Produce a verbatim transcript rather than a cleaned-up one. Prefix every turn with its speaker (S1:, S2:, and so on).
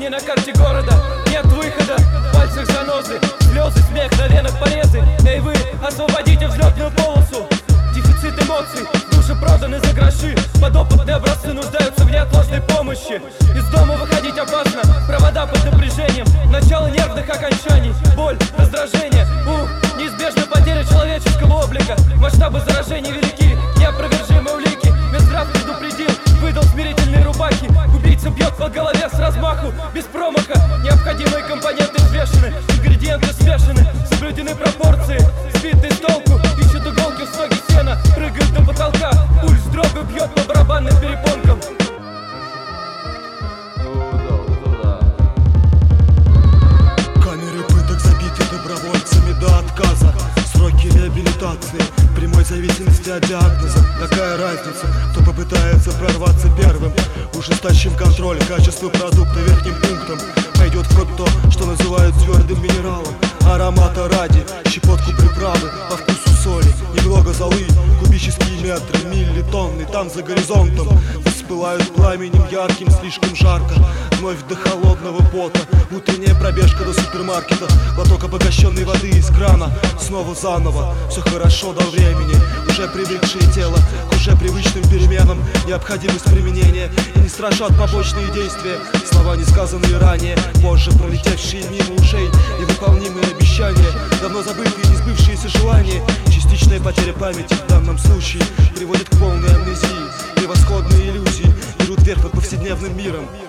S1: тени на карте города. Нет выхода, в пальцах занозы, слезы, смех, на венах порезы. Эй вы, освободите взлетную полосу. Дефицит эмоций, души проданы за гроши. Подопытные образцы нуждаются в неотложной помощи. Из дома выходить опасно, провода под напряжением. Начало нервных окончаний, боль, раздражение. Ух, неизбежна потеря человеческого облика. Масштабы заражений велики, неопровержимые улики. Минздрав предупредил, выдал смирительные рубахи. Убийца бьет по голове с размаху, без промаха. Необходимые компоненты взвешены, ингредиенты смешаны, соблюдены пропорции. Сбитый с толку, ищут иголки в стоге сена, прыгают до потолка, пульс дробью бьет по барабанным перепонкам.
S2: Камеры пыток забиты добровольцами до отказа. Сроки реабилитации в прямой зависимости от диагноза. Какая разница, кто попытается прорваться первым? Ужесточим контроль качества продукта верхним пунктом. Пойдет в ход то, что называют твердым минералом. Аромата ради, щепотку приправы, по вкусу соли, немного золы. Кубические метры, миллитонны, там за горизонтом вспылают пламенем ярким, слишком жарко. Вновь до холодного пота, утренняя пробежка до супермаркета. Глоток обогащенной воды из крана, снова заново. Все хорошо до времени, уже привыкшее тело к уже привычным переменам. Необходимость применения, и не страшат побочные действия. Слова, не сказанные ранее, позже пролетевшие мимо ушей. Невыполнимые обещания, давно забытые, не сбывшиеся желания. Частичная потеря памяти в данном случае приводит к полной амнезии. Превосходные иллюзии берут верх над повседневным миром.